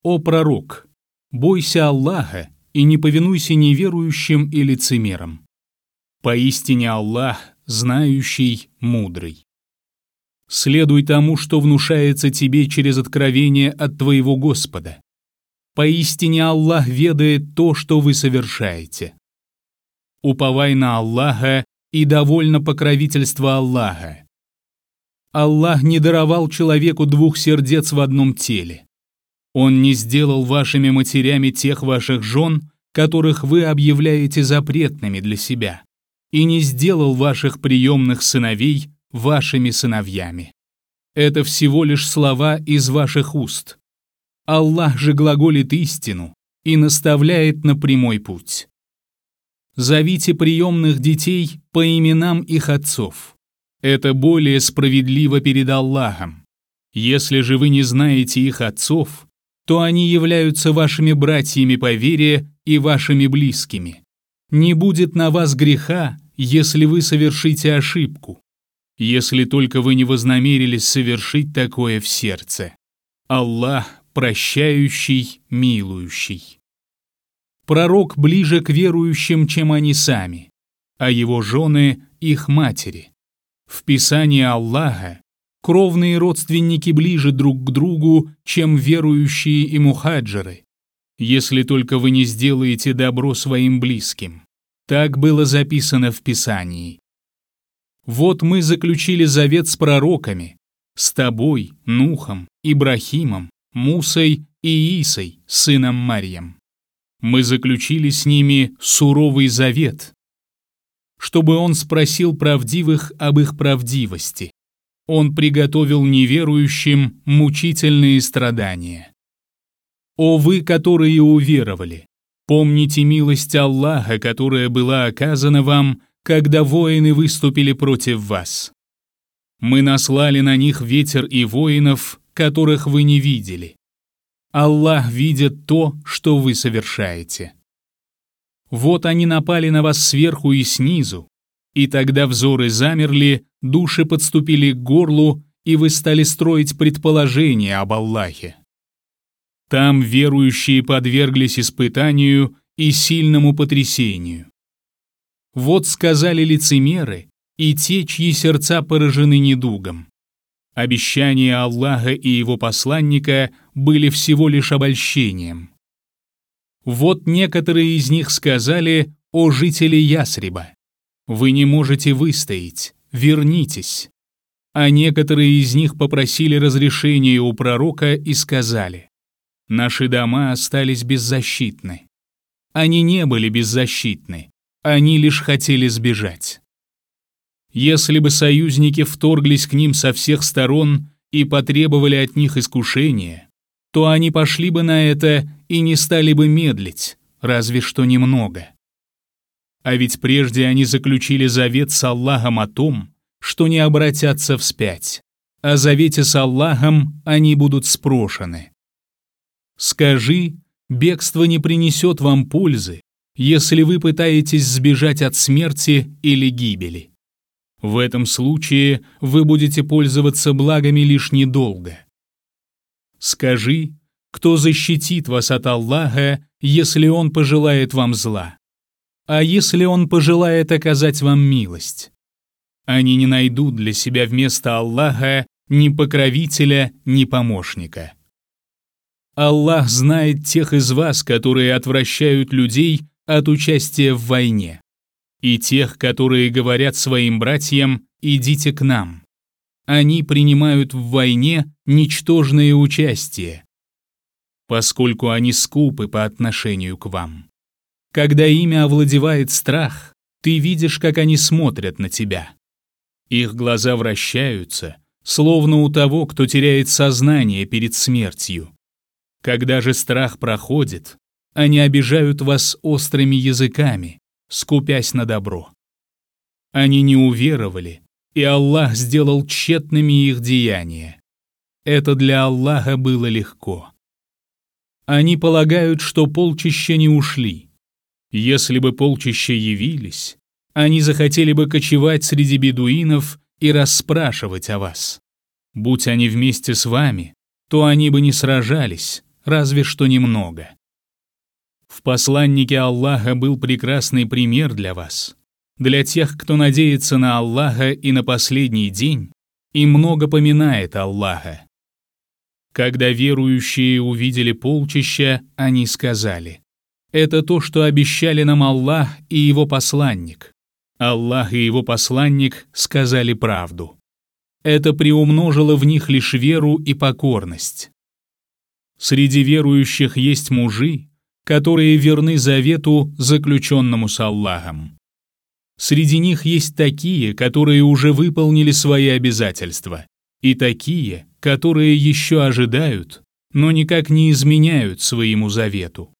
«О пророк, бойся Аллаха и не повинуйся неверующим и лицемерам. Поистине Аллах, знающий, мудрый. Следуй тому, что внушается тебе через откровение от твоего Господа. Поистине Аллах ведает то, что вы совершаете. Уповай на Аллаха и довольно покровительство Аллаха. Аллах не даровал человеку двух сердец в одном теле. Он не сделал вашими матерями тех ваших жен, которых вы объявляете запретными для себя, и не сделал ваших приемных сыновей вашими сыновьями. Это всего лишь слова из ваших уст. Аллах же глаголит истину и наставляет на прямой путь. Зовите приемных детей по именам их отцов. Это более справедливо перед Аллахом. Если же вы не знаете их отцов, то они являются вашими братьями по вере и вашими близкими. Не будет на вас греха, если вы совершите ошибку, если только вы не вознамерились совершить такое в сердце. Аллах прощающий, милующий. Пророк ближе к верующим, чем они сами, а его жены – их матери. В Писании Аллаха кровные родственники ближе друг к другу, чем верующие и мухаджиры, если только вы не сделаете добро своим близким. Так было записано в Писании. Вот мы заключили завет с пророками, с тобой, Нухом, Ибрахимом, Мусой и Исой, сыном Марьям. Мы заключили с ними суровый завет, чтобы он спросил правдивых об их правдивости. Он приготовил неверующим мучительные страдания. О вы, которые уверовали, помните милость Аллаха, которая была оказана вам, когда воины выступили против вас. Мы наслали на них ветер и воинов, которых вы не видели. Аллах видит то, что вы совершаете. Вот они напали на вас сверху и снизу, и тогда взоры замерли, души подступили к горлу, и вы стали строить предположения об Аллахе. Там верующие подверглись испытанию и сильному потрясению. Вот сказали лицемеры и те, чьи сердца поражены недугом. Обещания Аллаха и его посланника были всего лишь обольщением. Вот некоторые из них сказали: «О жители Ясриба, вы не можете выстоять, вернитесь». А некоторые из них попросили разрешения у пророка и сказали: «Наши дома остались беззащитны». Они не были беззащитны, они лишь хотели сбежать. Если бы союзники вторглись к ним со всех сторон и потребовали от них искушения, то они пошли бы на это и не стали бы медлить, разве что немного. А ведь прежде они заключили завет с Аллахом о том, что не обратятся вспять. О завете с Аллахом они будут спрошены. Скажи, бегство не принесет вам пользы, если вы пытаетесь сбежать от смерти или гибели. В этом случае вы будете пользоваться благами лишь недолго. Скажи, кто защитит вас от Аллаха, если Он пожелает вам зла? А если Он пожелает оказать вам милость? Они не найдут для себя вместо Аллаха ни покровителя, ни помощника. Аллах знает тех из вас, которые отвращают людей от участия в войне, и тех, которые говорят своим братьям: «Идите к нам». Они принимают в войне ничтожное участие, поскольку они скупы по отношению к вам. Когда ими овладевает страх, ты видишь, как они смотрят на тебя. Их глаза вращаются, словно у того, кто теряет сознание перед смертью. Когда же страх проходит, они обижают вас острыми языками, скупясь на добро. Они не уверовали, и Аллах сделал тщетными их деяния. Это для Аллаха было легко. Они полагают, что полчища не ушли. Если бы полчища явились, они захотели бы кочевать среди бедуинов и расспрашивать о вас. Будь они вместе с вами, то они бы не сражались, разве что немного. В посланнике Аллаха был прекрасный пример для вас, для тех, кто надеется на Аллаха и на последний день, и много поминает Аллаха. Когда верующие увидели полчища, они сказали: «Это то, что обещали нам Аллах и Его посланник». Аллах и Его посланник сказали правду. Это приумножило в них лишь веру и покорность. Среди верующих есть мужи, которые верны завету, заключенному с Аллахом. Среди них есть такие, которые уже выполнили свои обязательства, и такие, которые еще ожидают, но никак не изменяют своему завету.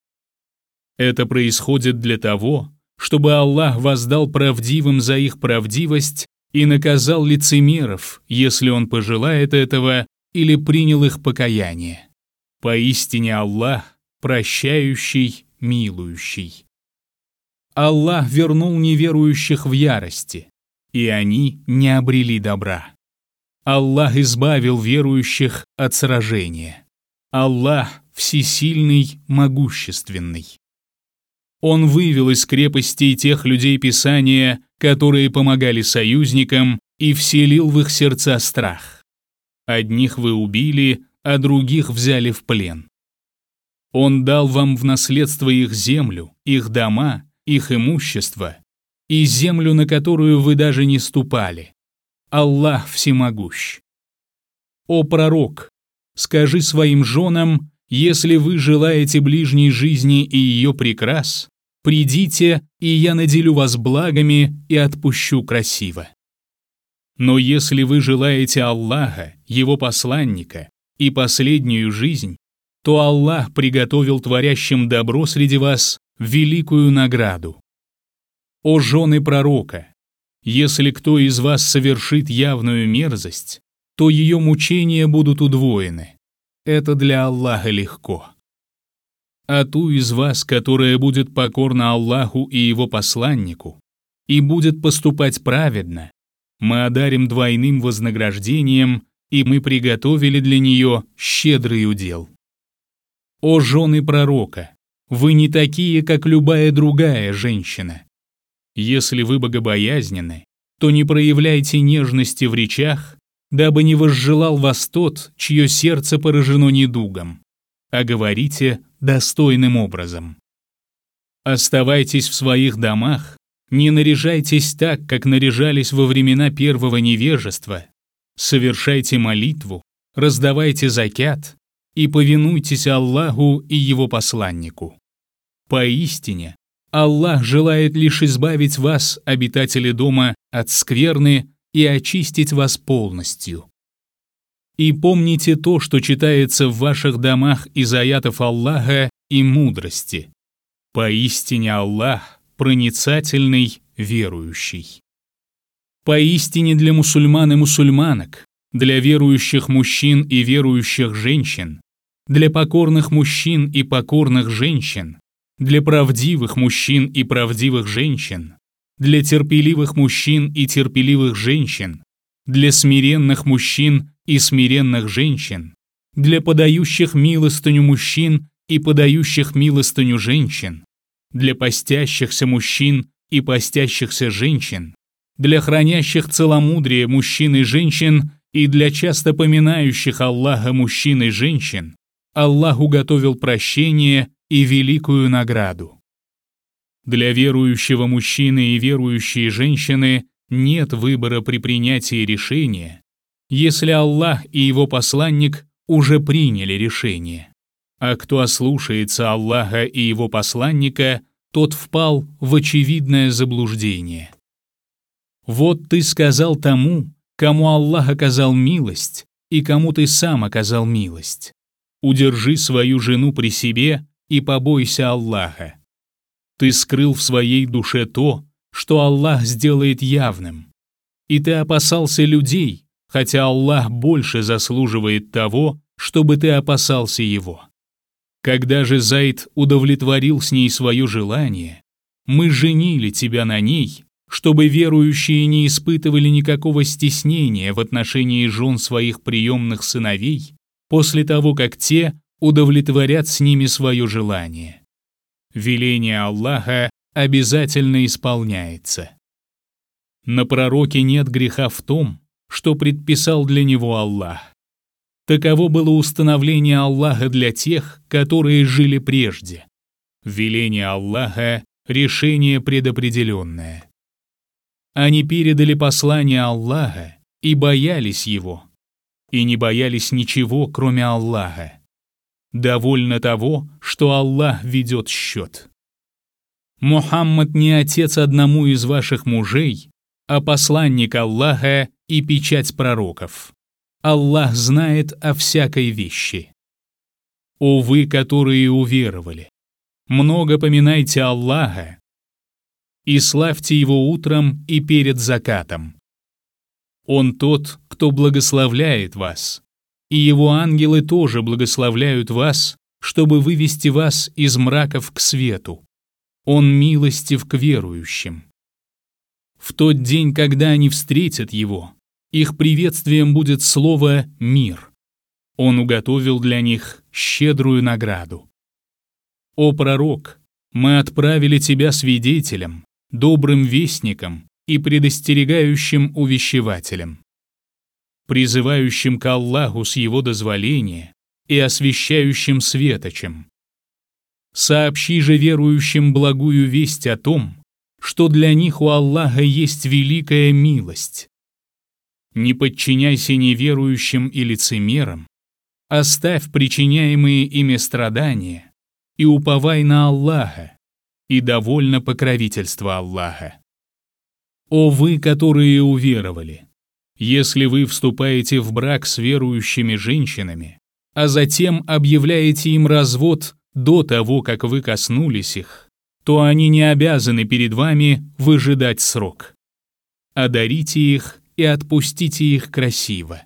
Это происходит для того, чтобы Аллах воздал правдивым за их правдивость и наказал лицемеров, если Он пожелает этого или принял их покаяние. Поистине Аллах прощающий, милующий. Аллах вернул неверующих в ярости, и они не обрели добра. Аллах избавил верующих от сражения. Аллах всесильный, могущественный. Он вывел из крепостей тех людей Писания, которые помогали союзникам, и вселил в их сердца страх. Одних вы убили, а других взяли в плен. Он дал вам в наследство их землю, их дома, их имущество и землю, на которую вы даже не ступали. Аллах всемогущ. О пророк, скажи своим женам: если вы желаете ближней жизни и ее прикрас, придите, и я наделю вас благами и отпущу красиво. Но если вы желаете Аллаха, Его посланника и последнюю жизнь, то Аллах приготовил творящим добро среди вас великую награду. О жены пророка, если кто из вас совершит явную мерзость, то ее мучения будут удвоены. Это для Аллаха легко. А ту из вас, которая будет покорна Аллаху и Его посланнику, и будет поступать праведно, мы одарим двойным вознаграждением, и мы приготовили для нее щедрый удел. О жены пророка, вы не такие, как любая другая женщина. Если вы богобоязненны, то не проявляйте нежности в речах, дабы не возжелал вас тот, чье сердце поражено недугом, а говорите достойным образом. Оставайтесь в своих домах, не наряжайтесь так, как наряжались во времена первого невежества, совершайте молитву, раздавайте закят и повинуйтесь Аллаху и Его посланнику. Поистине, Аллах желает лишь избавить вас, обитатели дома, от скверны и очистить вас полностью. И помните то, что читается в ваших домах из аятов Аллаха и мудрости. Поистине Аллах проницательный, верующий. Поистине для мусульман и мусульманок, для верующих мужчин и верующих женщин, для покорных мужчин и покорных женщин, для правдивых мужчин и правдивых женщин, для терпеливых мужчин и терпеливых женщин, для смиренных мужчин и смиренных женщин, для подающих милостыню мужчин и подающих милостыню женщин, для постящихся мужчин и постящихся женщин, для хранящих целомудрие мужчин и женщин и для часто поминающих Аллаха мужчин и женщин, Аллах уготовил прощение и великую награду. Для верующего мужчины и верующей женщины нет выбора при принятии решения, если Аллах и Его посланник уже приняли решение. А кто ослушается Аллаха и Его посланника, тот впал в очевидное заблуждение. Вот ты сказал тому, кому Аллах оказал милость, и кому ты сам оказал милость: удержи свою жену при себе и побойся Аллаха. Ты скрыл в своей душе то, что Аллах сделает явным. И ты опасался людей, хотя Аллах больше заслуживает того, чтобы ты опасался Его. Когда же Зайд удовлетворил с ней свое желание, мы женили тебя на ней, чтобы верующие не испытывали никакого стеснения в отношении жен своих приемных сыновей, после того, как те удовлетворят с ними свое желание. Веление Аллаха обязательно исполняется. На пророке нет греха в том, что предписал для него Аллах. Таково было установление Аллаха для тех, которые жили прежде. Веление Аллаха — решение предопределенное. Они передали послание Аллаха и боялись его, и не боялись ничего, кроме Аллаха. Довольно того, что Аллах ведет счет. Мухаммад не отец одному из ваших мужей, а посланник Аллаха и печать пророков. Аллах знает о всякой вещи. О вы, которые уверовали, много поминайте Аллаха и славьте Его утром и перед закатом. Он тот, кто благословляет вас, и Его ангелы тоже благословляют вас, чтобы вывести вас из мраков к свету. Он милостив к верующим. В тот день, когда они встретят Его, их приветствием будет слово «мир». Он уготовил для них щедрую награду. О пророк, мы отправили тебя свидетелем, добрым вестником и предостерегающим увещевателем, призывающим к Аллаху с Его дозволения и освящающим светочем. Сообщи же верующим благую весть о том, что для них у Аллаха есть великая милость. Не подчиняйся неверующим и лицемерам, оставь причиняемые ими страдания и уповай на Аллаха, и довольно покровительство Аллаха. О вы, которые уверовали, если вы вступаете в брак с верующими женщинами, а затем объявляете им развод до того, как вы коснулись их, то они не обязаны перед вами выжидать срок. Одарите их и отпустите их красиво.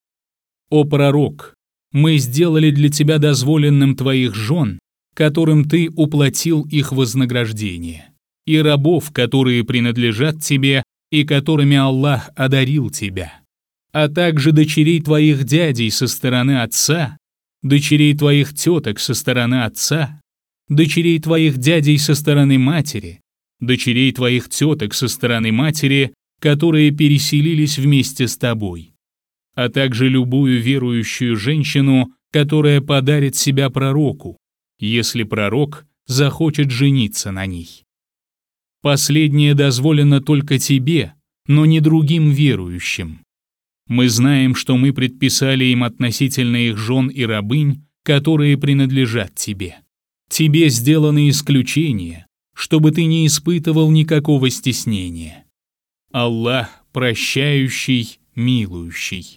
О пророк, мы сделали для тебя дозволенным твоих жен, которым ты уплатил их вознаграждение, и рабов, которые принадлежат тебе и которыми Аллах одарил тебя, а также дочерей твоих дядей со стороны отца, дочерей твоих теток со стороны отца, дочерей твоих дядей со стороны матери, дочерей твоих теток со стороны матери, которые переселились вместе с тобой, а также любую верующую женщину, которая подарит себя пророку, если пророк захочет жениться на ней. Последнее дозволено только тебе, но не другим верующим. Мы знаем, что мы предписали им относительно их жен и рабынь, которые принадлежат тебе. Тебе сделаны исключения, чтобы ты не испытывал никакого стеснения. Аллах прощающий, милующий.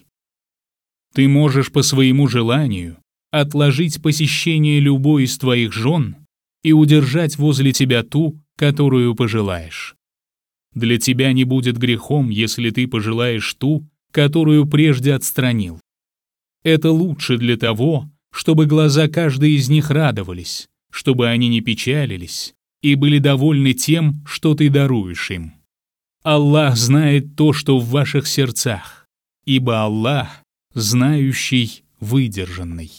Ты можешь по своему желанию отложить посещение любой из твоих жен и удержать возле тебя ту, которую пожелаешь. Для тебя не будет грехом, если ты пожелаешь ту, которую прежде отстранил. Это лучше для того, чтобы глаза каждой из них радовались, чтобы они не печалились и были довольны тем, что ты даруешь им. Аллах знает то, что в ваших сердцах, ибо Аллах знающий, выдержанный.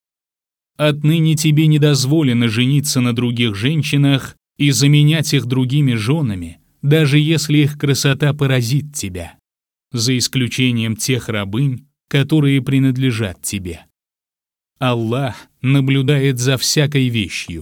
Отныне тебе не дозволено жениться на других женщинах и заменять их другими женами, даже если их красота поразит тебя, за исключением тех рабынь, которые принадлежат тебе. Аллах наблюдает за всякой вещью.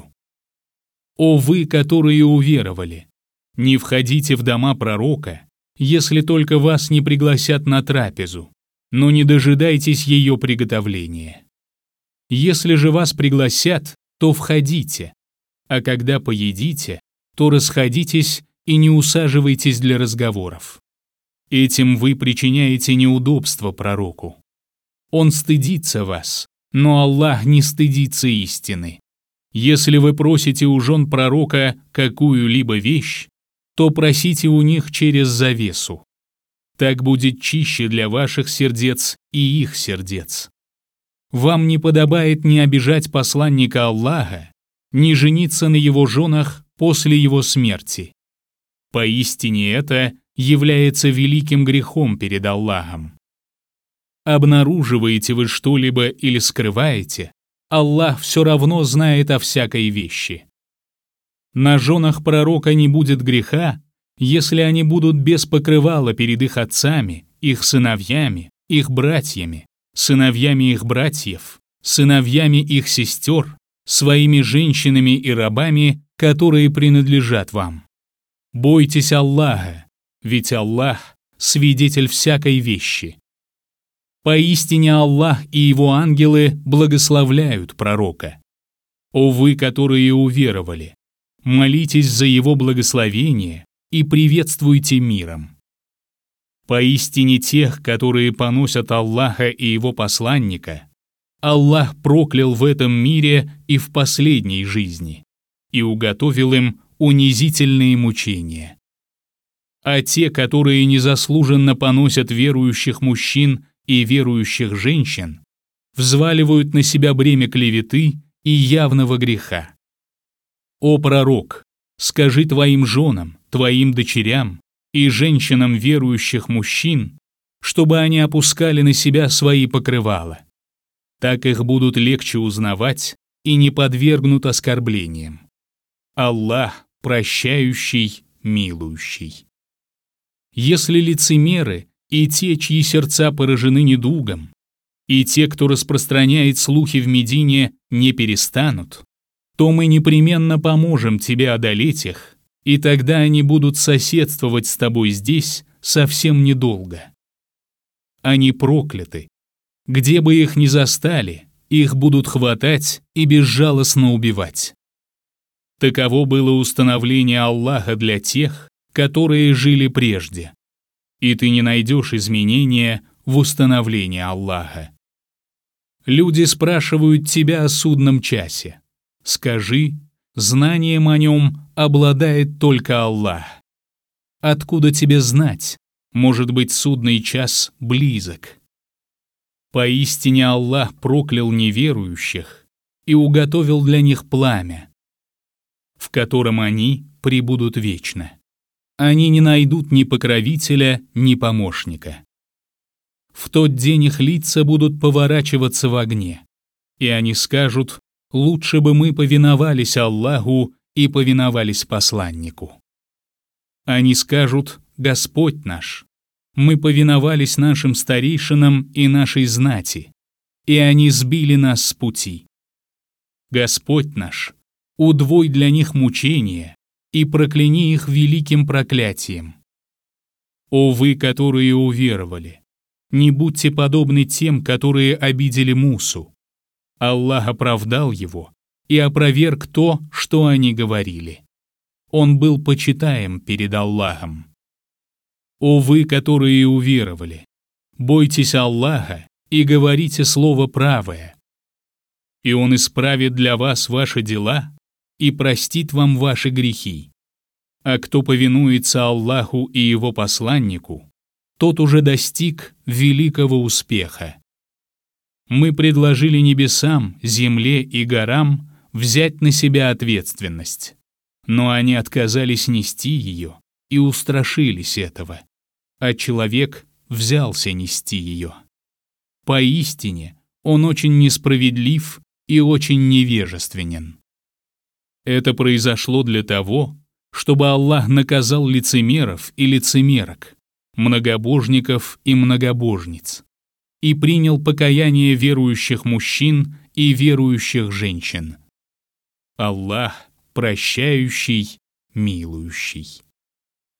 О вы, которые уверовали, не входите в дома пророка, если только вас не пригласят на трапезу, но не дожидайтесь ее приготовления. Если же вас пригласят, то входите, а когда поедите, то расходитесь и не усаживайтесь для разговоров. Этим вы причиняете неудобство пророку. Он стыдится вас, но Аллах не стыдится истины. Если вы просите у жен пророка какую-либо вещь, то просите у них через завесу. Так будет чище для ваших сердец и их сердец. Вам не подобает ни обижать посланника Аллаха, ни жениться на его женах после его смерти. Поистине это является великим грехом перед Аллахом. Обнаруживаете вы что-либо или скрываете, Аллах все равно знает о всякой вещи. На женах пророка не будет греха, если они будут без покрывала перед их отцами, их сыновьями, их братьями, сыновьями их братьев, сыновьями их сестер, своими женщинами и рабами, которые принадлежат вам. Бойтесь Аллаха, ведь Аллах – свидетель всякой вещи. Поистине Аллах и Его ангелы благословляют пророка. О вы, которые уверовали, молитесь за Его благословение и приветствуйте миром. Поистине тех, которые поносят Аллаха и Его посланника, Аллах проклял в этом мире и в последней жизни и уготовил им унизительные мучения. А те, которые незаслуженно поносят верующих мужчин и верующих женщин, взваливают на себя бремя клеветы и явного греха. О пророк, скажи твоим женам, твоим дочерям и женщинам верующих мужчин, чтобы они опускали на себя свои покрывала. Так их будут легче узнавать и не подвергнут оскорблениям. Аллах прощающий, милующий. Если лицемеры и те, чьи сердца поражены недугом, и те, кто распространяет слухи в Медине, не перестанут, то мы непременно поможем тебе одолеть их, и тогда они будут соседствовать с тобой здесь совсем недолго. Они прокляты. Где бы их ни застали, их будут хватать и безжалостно убивать. Таково было установление Аллаха для тех, которые жили прежде. И ты не найдешь изменения в установлении Аллаха. Люди спрашивают тебя о судном часе. Скажи, знанием о нем обладает только Аллах. Откуда тебе знать? Может быть, судный час близок. Поистине Аллах проклял неверующих и уготовил для них пламя, в котором они пребудут вечно. Они не найдут ни покровителя, ни помощника. В тот день их лица будут поворачиваться в огне, и они скажут: «Лучше бы мы повиновались Аллаху и повиновались посланнику». Они скажут: «Господь наш, мы повиновались нашим старейшинам и нашей знати, и они сбили нас с пути. Господь наш, удвой для них мучения и прокляни их великим проклятием. О вы, которые уверовали, не будьте подобны тем, которые обидели Мусу. Аллах оправдал его и опроверг то, что они говорили. Он был почитаем перед Аллахом. О вы, которые уверовали, бойтесь Аллаха и говорите слово правое. И Он исправит для вас ваши дела и простит вам ваши грехи. А кто повинуется Аллаху и Его посланнику, тот уже достиг великого успеха. Мы предложили небесам, земле и горам взять на себя ответственность, но они отказались нести ее и устрашились этого, а человек взялся нести ее. Поистине, он очень несправедлив и очень невежественен. Это произошло для того, чтобы Аллах наказал лицемеров и лицемерок, многобожников и многобожниц, и принял покаяние верующих мужчин и верующих женщин. Аллах прощающий, милующий.